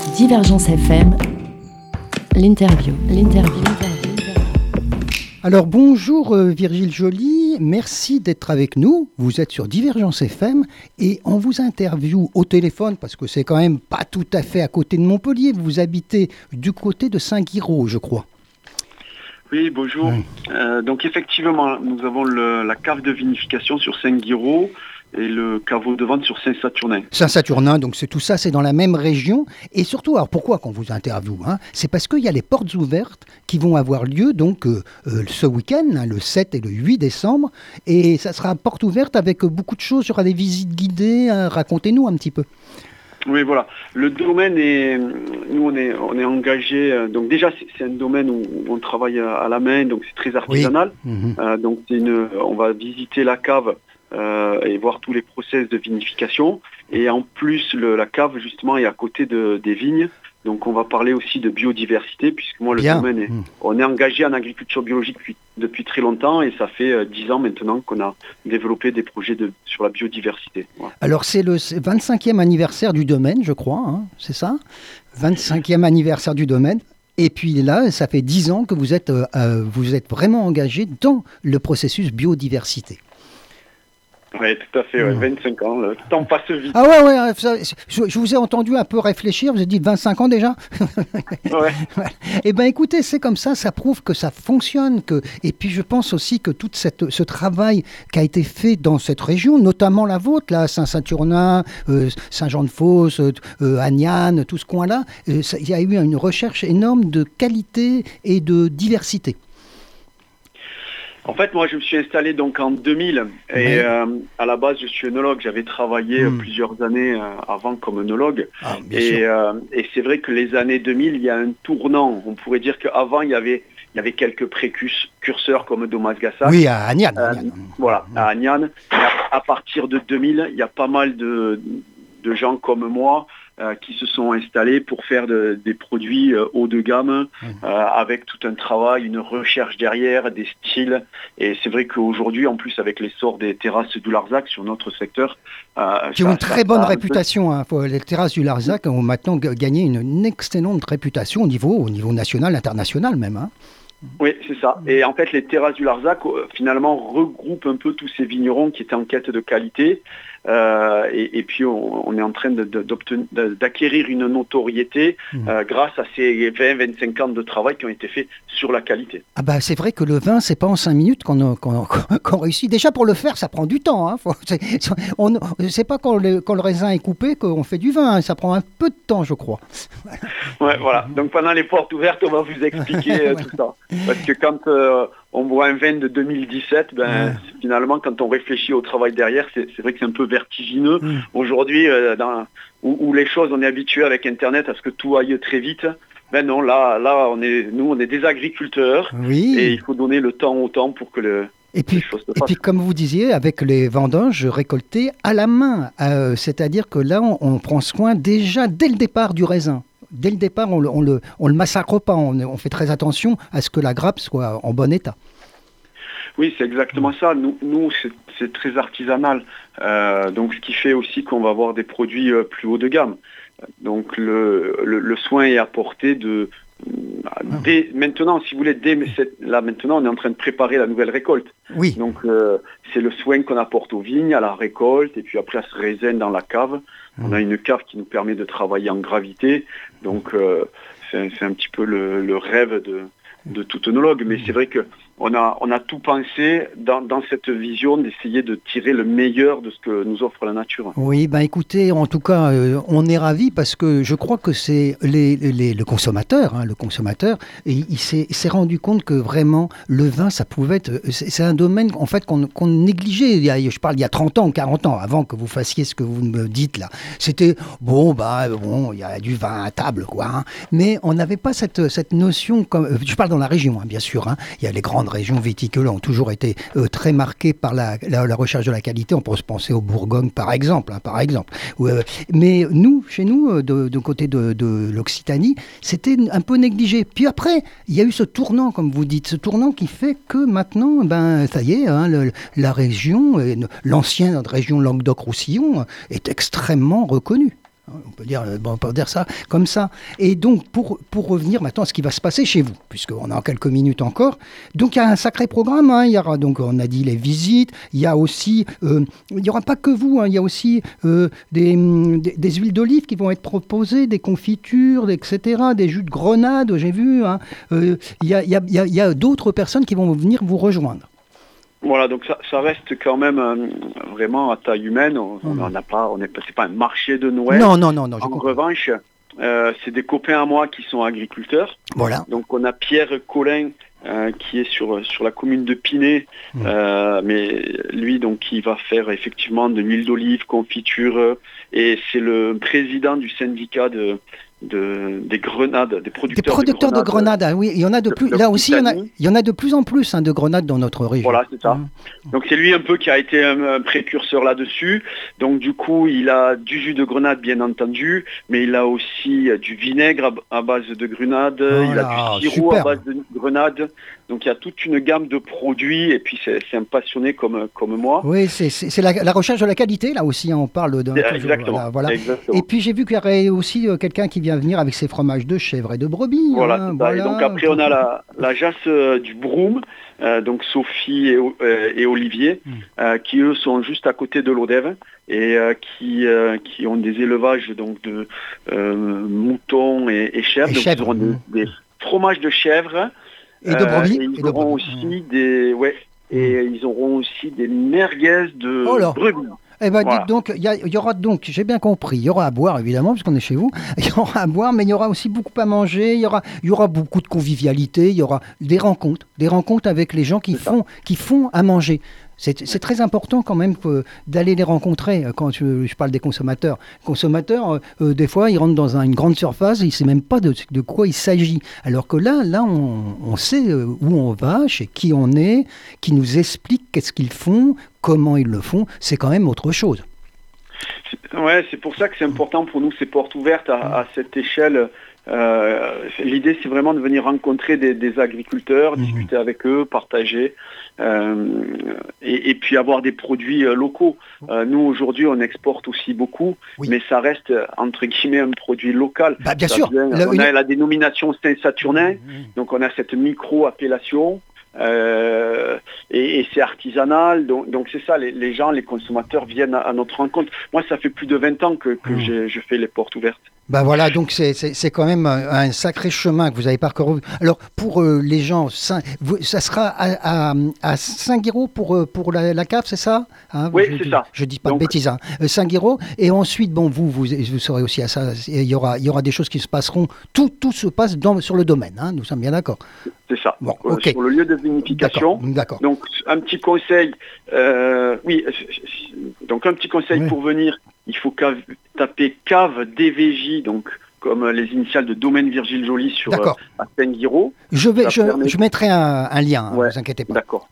Divergence FM, l'interview. Alors bonjour Virgile Joly, merci d'être avec nous. Vous êtes sur Divergence FM et on vous interviewe au téléphone parce que c'est quand même pas tout à fait à côté de Montpellier. Vous habitez du côté de Saint-Guiraud, je crois. Oui, bonjour. Oui. Donc effectivement, nous avons la cave de vinification sur Saint-Guiraud et le caveau de vente sur Saint-Saturnin. Saint-Saturnin, donc c'est tout ça, c'est dans la même région. Et surtout, alors pourquoi qu'on vous interviewe c'est parce qu'il y a les portes ouvertes qui vont avoir lieu donc ce week-end, le 7 et le 8 décembre. Et ça sera porte ouverte avec beaucoup de choses. Il y aura des visites guidées. Racontez-nous un petit peu. Oui, voilà. Le domaine est, nous on est engagé. Donc déjà c'est un domaine où on travaille à la main, donc c'est très artisanal. Oui. Donc on va visiter la cave et voir tous les process de vinification. Et en plus la cave justement est à côté des vignes. Donc on va parler aussi de biodiversité puisque moi le domaine on est engagé en agriculture biologique depuis très longtemps et ça fait 10 ans maintenant qu'on a développé des projets sur la biodiversité. Voilà. Alors c'est le 25e anniversaire du domaine, je crois, c'est ça 25e anniversaire du domaine. Et puis là, ça fait 10 ans que vous êtes vraiment engagé dans le processus biodiversité. Oui, tout à fait, 25 ans, le temps passe vite. Ah ouais, je vous ai entendu un peu réfléchir, vous avez dit 25 ans déjà. Ouais. Eh bien écoutez, c'est comme ça prouve que ça fonctionne. Et puis je pense aussi que tout ce travail qui a été fait dans cette région, notamment la vôtre, là, Saint-Saturnin, Saint-Jean-de-Fosse, Agnanes, tout ce coin-là, il y a eu une recherche énorme de qualité et de diversité. En fait, moi, je me suis installé donc en 2000 et à la base, je suis œnologue. J'avais travaillé plusieurs années avant comme œnologue. Et c'est vrai que les années 2000, il y a un tournant. On pourrait dire qu'avant, il y avait quelques précurseurs comme Thomas Gassac. Oui, à Agnanes. Voilà, à Agnanes. À partir de 2000, il y a pas mal de gens comme moi qui se sont installés pour faire des produits haut de gamme, avec tout un travail, une recherche derrière, des styles. Et c'est vrai qu'aujourd'hui, en plus, avec l'essor des terrasses du Larzac sur notre secteur... qui ont une très bonne réputation. Les terrasses du Larzac ont maintenant gagné une excellente réputation au niveau national, international même. Oui, c'est ça. Et en fait, les terrasses du Larzac, finalement, regroupent un peu tous ces vignerons qui étaient en quête de qualité. Et puis, on est en train d'acquérir une notoriété grâce à ces 20-25 ans de travail qui ont été faits sur la qualité. Ah bah, c'est vrai que le vin, c'est pas en 5 minutes qu'on réussit. Déjà, pour le faire, ça prend du temps. C'est pas quand le raisin est coupé qu'on fait du vin. Ça prend un peu de temps, je crois. Ouais, voilà. Donc, pendant les portes ouvertes, on va vous expliquer tout ça. Parce que quand on boit un vin de 2017, finalement, quand on réfléchit au travail derrière, c'est vrai que c'est un peu vertigineux. Aujourd'hui, où les choses, on est habitué avec Internet à ce que tout aille très vite. Ben non, là, on est des agriculteurs et il faut donner le temps au temps pour que Et puis, comme vous disiez, avec les vendanges récoltées à la main, c'est-à-dire que là, on prend soin déjà dès le départ du raisin. Dès le départ, on le massacre pas, on fait très attention à ce que la grappe soit en bon état. Oui, c'est exactement ça. Nous c'est très artisanal. Donc, ce qui fait aussi qu'on va avoir des produits plus haut de gamme. Donc, le soin est apporté dès maintenant, si vous voulez, là maintenant, on est en train de préparer la nouvelle récolte. Oui. Donc, c'est le soin qu'on apporte aux vignes, à la récolte, et puis après à ce raisin dans la cave. On a une cave qui nous permet de travailler en gravité. Donc, c'est un petit peu le rêve de tout œnologue. Mais c'est vrai que on a tout pensé dans cette vision d'essayer de tirer le meilleur de ce que nous offre la nature. Oui, écoutez, en tout cas, on est ravis parce que je crois que c'est le consommateur, il s'est rendu compte que vraiment le vin, ça pouvait être, c'est un domaine en fait qu'on négligeait. Je parle il y a 30 ans, 40 ans, avant que vous fassiez ce que vous me dites là. C'était il y a du vin à table, quoi. Mais on n'avait pas cette notion, je parle dans la région, bien sûr. Il y a les grandes régions viticoles ont toujours été très marquées par la recherche de la qualité. On peut se penser au Bourgogne, par exemple. Mais chez nous, de côté de l'Occitanie, c'était un peu négligé. Puis après, il y a eu ce tournant, comme vous dites, ce tournant qui fait que maintenant, ça y est, la région, l'ancienne région Languedoc-Roussillon, est extrêmement reconnue. On peut dire ça comme ça. Et donc, pour revenir maintenant à ce qui va se passer chez vous, puisqu'on a quelques minutes encore, donc il y a un sacré programme. Il y aura, donc, on a dit les visites, il y a aussi, il n'y aura pas que vous, il y a aussi des huiles d'olive qui vont être proposées, des confitures, etc., des jus de grenade, j'ai vu. Il y a d'autres personnes qui vont venir vous rejoindre. Voilà, donc ça reste quand même vraiment à taille humaine. C'est pas un marché de Noël. Non. En revanche, c'est des copains à moi qui sont agriculteurs. Voilà. Donc on a Pierre Collin qui est sur la commune de Pinet, mais lui donc il va faire effectivement de l'huile d'olive, confiture, et c'est le président du syndicat des grenades, des producteurs de grenades. Oui, il y en a de plus. Là aussi, il y en a de plus en plus de grenades dans notre région. Voilà, c'est ça. Donc c'est lui un peu qui a été un précurseur là-dessus. Donc du coup, il a du jus de grenade bien entendu, mais il a aussi du vinaigre à base de grenade, il a du sirop à base de grenade. Donc il y a toute une gamme de produits, et puis c'est un passionné comme moi. Oui, c'est la recherche de la qualité, là aussi, on parle de... Exactement. Voilà. Et puis j'ai vu qu'il y aurait aussi quelqu'un qui vient venir avec ses fromages de chèvre et de brebis. Voilà. Et donc après on a la jasse du Broum, donc Sophie et Olivier, qui eux sont juste à côté de l'Odève, et qui ont des élevages donc de moutons et chèvres. Donc ils auront des fromages de chèvre. Et de brebis. Ils auront aussi ils auront aussi des merguez de brebis. Eh ben, dites donc, il y aura donc, j'ai bien compris, il y aura à boire évidemment, parce qu'on est chez vous, il y aura à boire, mais il y aura aussi beaucoup à manger, il y aura beaucoup de convivialité, il y aura des rencontres avec les gens qui font à manger. C'est très important quand même d'aller les rencontrer quand je parle des consommateurs. Les consommateurs, des fois, ils rentrent dans une grande surface, ils ne savent même pas de quoi il s'agit. Alors que là on sait où on va, chez qui on est, qui nous explique qu'est-ce qu'ils font, comment ils le font. C'est quand même autre chose. Ouais, c'est pour ça que c'est important pour nous, ces portes ouvertes à cette échelle. L'idée, c'est vraiment de venir rencontrer des agriculteurs, discuter avec eux, partager, et puis avoir des produits locaux. Nous, aujourd'hui, on exporte aussi beaucoup, mais ça reste, entre guillemets, un produit local. Bien sûr. On a la dénomination Saint-Saturnin, donc on a cette micro-appellation. Et c'est artisanal, donc c'est ça, les gens, les consommateurs viennent à notre rencontre. Moi, ça fait plus de 20 ans que je fais les portes ouvertes. Voilà, donc c'est quand même un sacré chemin que vous avez parcouru. Alors pour les gens, ça sera à Saint-Guiraud pour la cave, c'est ça, Oui, c'est ça. Je dis pas de bêtises. Saint-Guiraud, et ensuite, vous serez aussi à ça. Il y aura des choses qui se passeront. Tout se passe sur le domaine. Nous sommes bien d'accord. C'est ça. Bon, okay. Sur le lieu de vinification. D'accord. Donc un petit conseil. Donc un petit conseil pour venir. Il faut taper cave DVJ, donc comme les initiales de Domaine Virgile Joly à Saint-Guiraud. Je mettrai un lien, ne vous inquiétez pas. D'accord.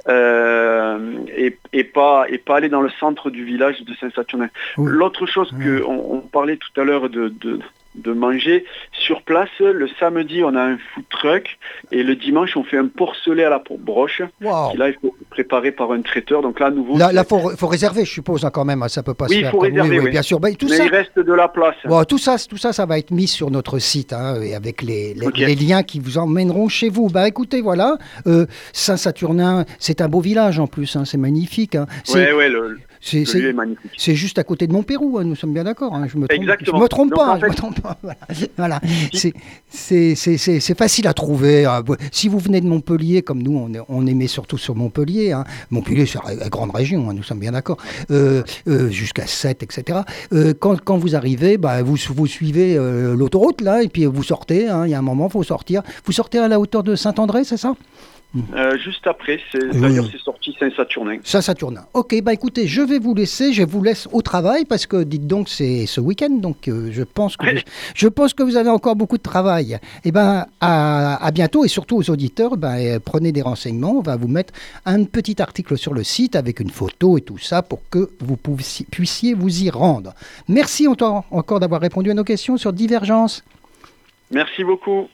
Et pas aller dans le centre du village de Saint-Saturnin. L'autre chose qu'on parlait tout à l'heure de manger sur place, le samedi on a un food truck, et le dimanche on fait un porcelet à la broche. Qui là il faut préparer par un traiteur, donc là à nouveau faut réserver, je suppose, quand même, ça peut pas se faire. Il faut réserver, bien sûr. Mais il reste de la place. Tout ça va être mis sur notre site, et avec les liens qui vous emmèneront chez vous. Écoutez, voilà, Saint-Saturnin, c'est un beau village en plus, c'est magnifique. Le lieu est magnifique. C'est juste à côté de Montpérou, nous sommes bien d'accord. Je me trompe pas. Voilà. C'est facile à trouver. Si vous venez de Montpellier, comme nous, on aimait surtout sur Montpellier. Montpellier, c'est une grande région, nous sommes bien d'accord. Jusqu'à 7, etc. Quand vous arrivez, vous suivez l'autoroute, là, et puis vous sortez. Il y a un moment, il faut sortir. Vous sortez à la hauteur de Saint-André, c'est ça ? Juste après, d'ailleurs c'est sorti Saint-Saturnin. Saint-Saturnin. Ok, écoutez, je vais vous laisser, je vous laisse au travail, parce que dites donc c'est ce week-end, donc je pense que vous avez encore beaucoup de travail. À bientôt, et surtout aux auditeurs, prenez des renseignements, on va vous mettre un petit article sur le site avec une photo et tout ça pour que vous puissiez vous y rendre. Merci encore d'avoir répondu à nos questions sur Divergence. Merci beaucoup.